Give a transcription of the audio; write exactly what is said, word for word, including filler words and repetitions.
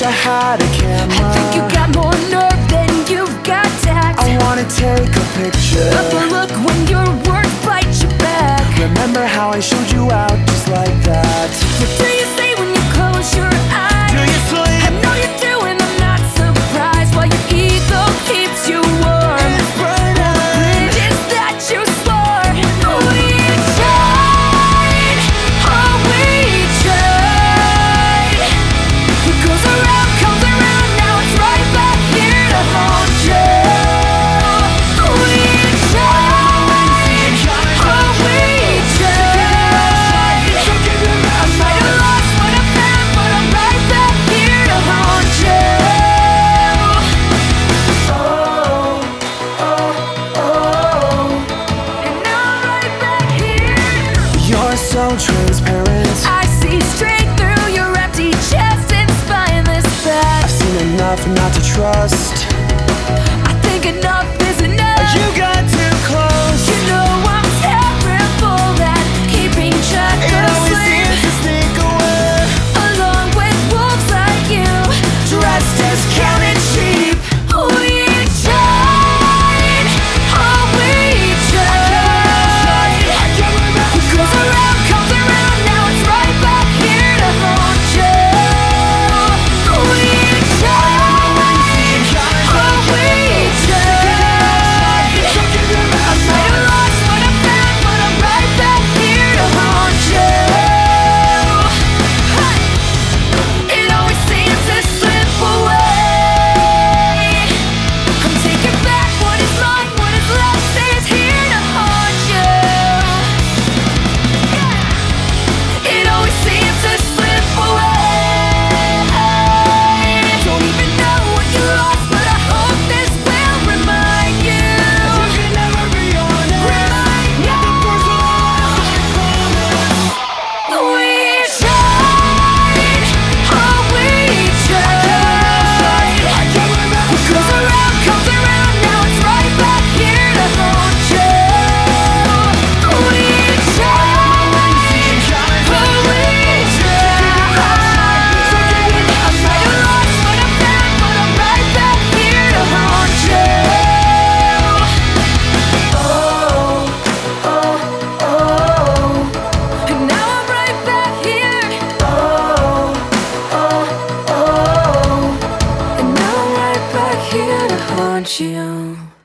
wish I had a camera. I think you got more nerve than you've got tact. I wanna take a picture of the look when your words bite you back. Remember how I showed you out just like that? What do you say when you close your eyes? Do you sleep? I know you do and I'm not surprised. While your ego keeps you warm, It's burning. bridges that you swore. We tried, oh we tried. What goes around comes around, now it's right back here to haunt you. We tried, oh we tried. I might have lost what I found, but I'm right back here to haunt you. Oh, oh, oh. And now I'm right back here. You're so transparent. I see straight through your empty chest and spineless back. I've seen enough not to trust. I think enough is enough. You got too close. You know I'm terrible at keeping track It of always sleep, seems to sneak away. along with wolves like you, dressed as counted sheep. We tried, oh we tried. What goes around comes around, now it's right back here to haunt you. We tried, oh we tried. I might have lost what I found, but I'm right back here to haunt you. It always seems to slip away. I'm taking back what is mine, what is left stays here to haunt you. It always seems to slip away. Don't even know what you lost, but I hope this will remind you. You can never be honest. Remind you. We tried, oh we tried. What goes around comes around, now it's right back here to haunt you. We tried, oh we tried. I might have lost what I found, but I'm right back here to haunt you. Oh, oh, oh. And now I'm right back here. Oh, oh, oh. And now I'm right back here to haunt you.